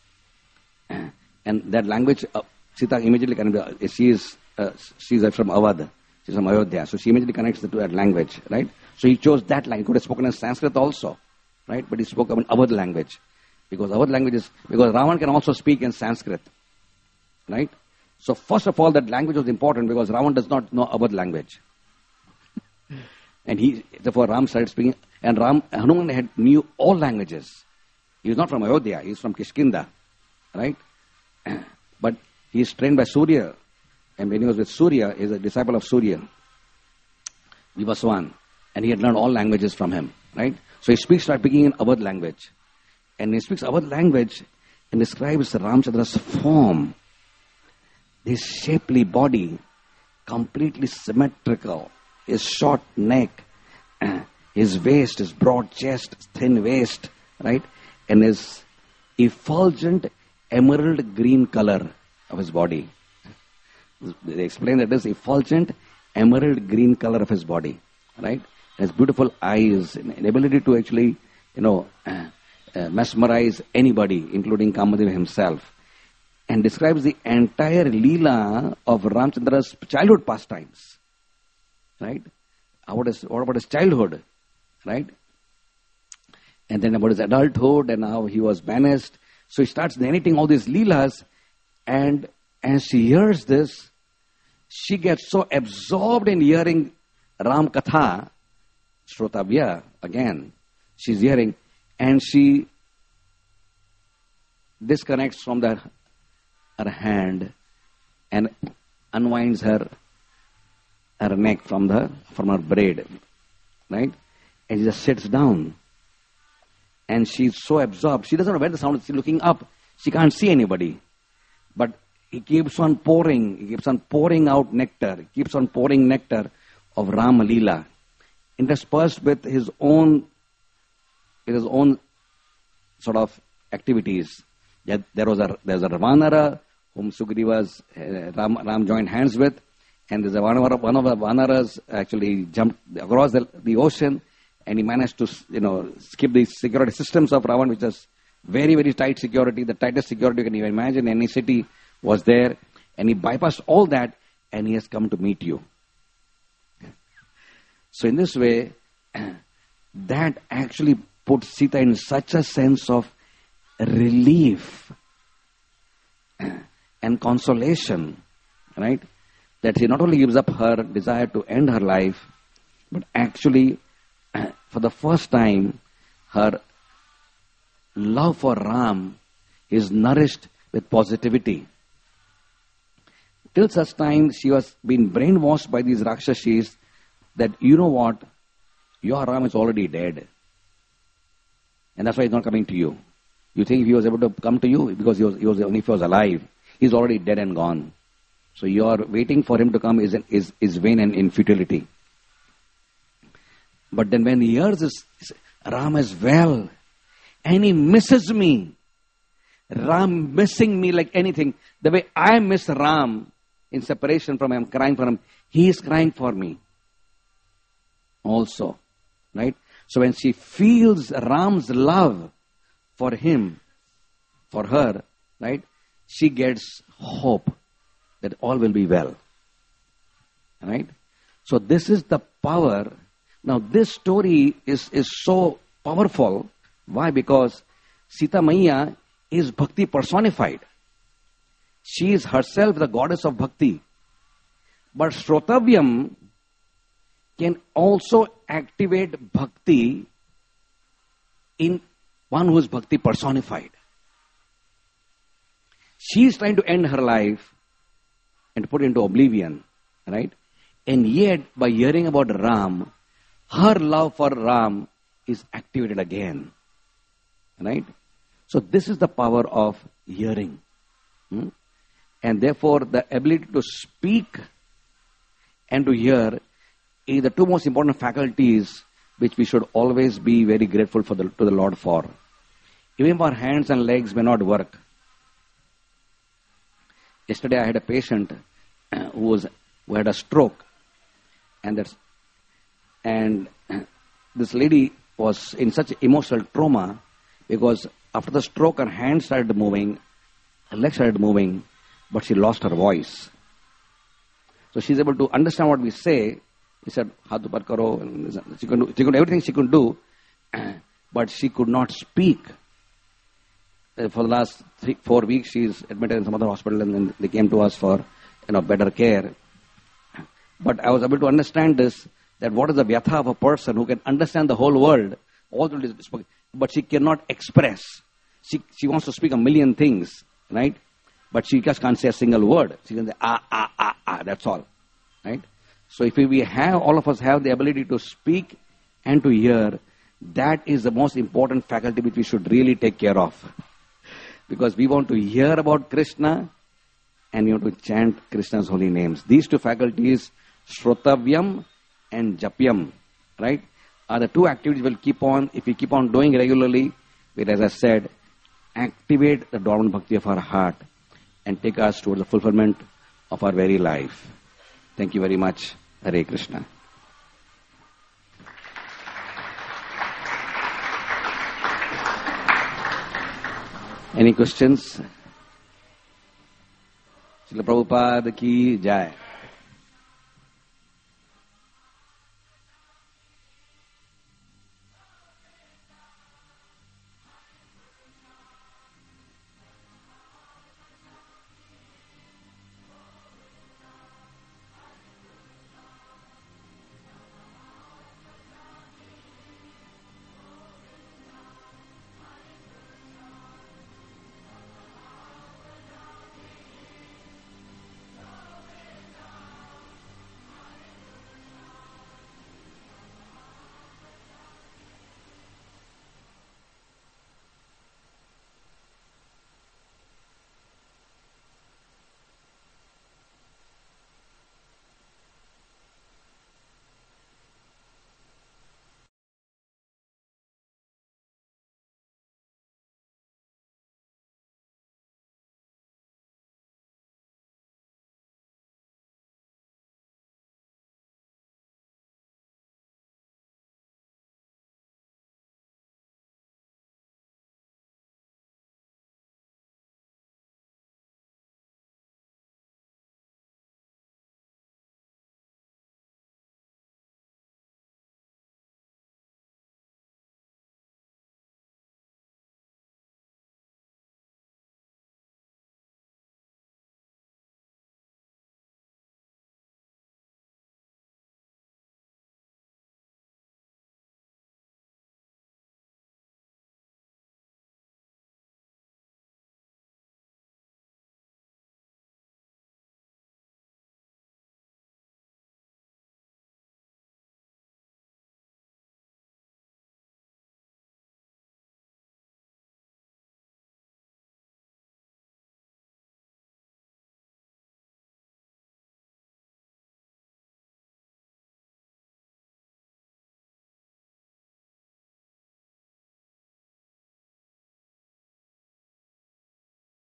Speaker 1: And that language, uh, Sita immediately connects, she is, uh, she is from Awadh, she is from Ayodhya, so she immediately connects to that language, right? So he chose that language. He could have spoken in Sanskrit also, right? But he spoke in Awadh language. Because Awadh language is, because Ravan can also speak in Sanskrit, right? So first of all, that language was important because Ravan does not know Awadh language. And he, therefore Ram started speaking, and Ram, Hanuman had knew all languages. He was not from Ayodhya, he is from Kishkinda, right? But he is trained by Surya, and when he was with Surya, he is a disciple of Surya, Vivaswan, and he had learned all languages from him, right? So he speaks, started speaking in Awadh language. And he speaks Awadh language and describes Ramachandra's form, his shapely body, completely symmetrical, his short neck, his waist, his broad chest, thin waist, right? And his effulgent emerald green color. of his body. They explain that this effulgent emerald green color of his body, right? Has beautiful eyes, an ability to actually, you know, uh, uh, mesmerize anybody, including Kamadeva himself, and describes the entire Leela of Ramchandra's childhood pastimes, right? What, is, what about his childhood, right? And then about his adulthood and how he was banished. So he starts narrating all these Leelas, and as she hears this, she gets so absorbed in hearing Ram Katha, Shrotavya, again, she's hearing, and she disconnects from the, her hand and unwinds her, her neck from, the, from her braid, right? And she just sits down. And she's so absorbed. She doesn't know where the sound is. She's looking up. She can't see anybody. But he keeps on pouring. He keeps on pouring out nectar. He keeps on pouring nectar of Ram Leela, interspersed with his own, with his own sort of activities. There was a there was a Vanara whom Sugriva's uh, Ram, Ram joined hands with, and there's a Vanara, one of the Vanaras actually jumped across the, the ocean. And he managed to, you know, skip the security systems of Ravan, which is very, very tight security. The tightest security you can even imagine. Any city was there. And he bypassed all that, and he has come to meet you. So in this way, that actually puts Sita in such a sense of relief and consolation, right? That she not only gives up her desire to end her life, but actually, for the first time, her love for Ram is nourished with positivity. Till such time, she was being brainwashed by these Rakshashis that, you know what, your Ram is already dead. And that's why he's not coming to you. You think he was able to come to you because he was, he was only if he was alive. He's already dead and gone. So your waiting for him to come is, is, is vain and in futility. But then when he hears this, Ram is well, and he misses me. Ram missing me like anything. The way I miss Ram in separation from him, crying for him, he is crying for me also, right? So when she feels Ram's love for him, for her, right, she gets hope that all will be well, right? So this is the power. Now this story is, is so powerful. Why? Because Sita Maiya is Bhakti personified. She is herself the goddess of Bhakti. But Shrotavyam can also activate Bhakti in one who is Bhakti personified. She is trying to end her life and put into oblivion, right? And yet, by hearing about Ram, her love for Ram is activated again, right? So this is the power of hearing. Hmm? And therefore, the ability to speak and to hear is the two most important faculties which we should always be very grateful for the, to the Lord for. Even if our hands and legs may not work. Yesterday I had a patient who was who had a stroke, and that's and this lady was in such emotional trauma because after the stroke her hands started moving, her legs started moving, but she lost her voice. So she's able to understand what we say. He said, "Hath upar karo." She could do, she could do everything she could do, but she could not speak. For the last three, four weeks, she's admitted in some other hospital, and then they came to us for, you know, better care. But I was able to understand this, that what is the vyatha of a person who can understand the whole world, all the spoken, but she cannot express. She she wants to speak a million things, right? But she just can't say a single word. She can say ah ah ah ah. That's all, right? So if we have, all of us have the ability to speak and to hear, that is the most important faculty which we should really take care of. Because we want to hear about Krishna and we want to chant Krishna's holy names. These two faculties, Shrotavyam and Japyam, right, are the two activities we'll keep on, if we keep on doing regularly, will, as I said, activate the dormant bhakti of our heart and take us towards the fulfillment of our very life. Thank you very much. Hare Krishna. Any questions? Srila Prabhupada ki jai.